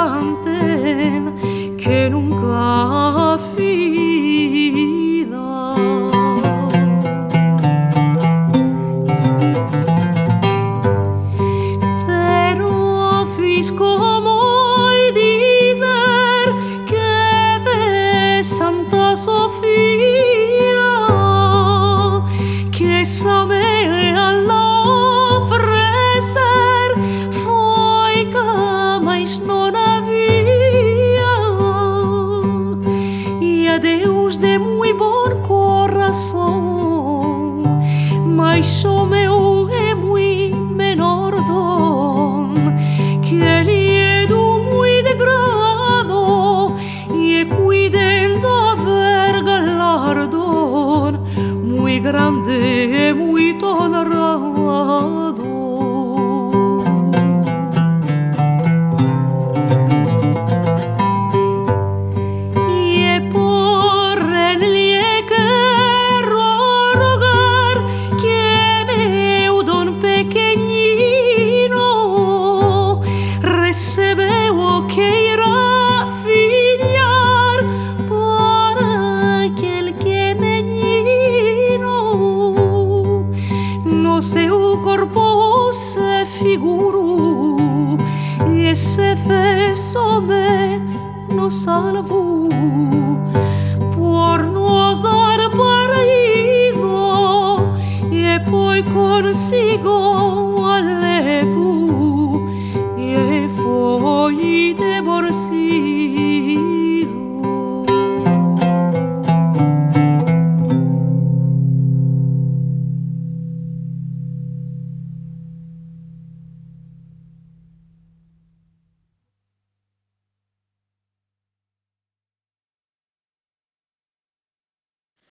canten que nunca fida. Pero fiz como dizer que ve Santa Sofia, que sabe não havia, e a Deus de muito bom coração, mas o meu é muito menor dom, que Ele é do muito degrado e cuidem de haver galardão muito grande e muito honrado. No seu corpo se figuro e se fez homem no salvo.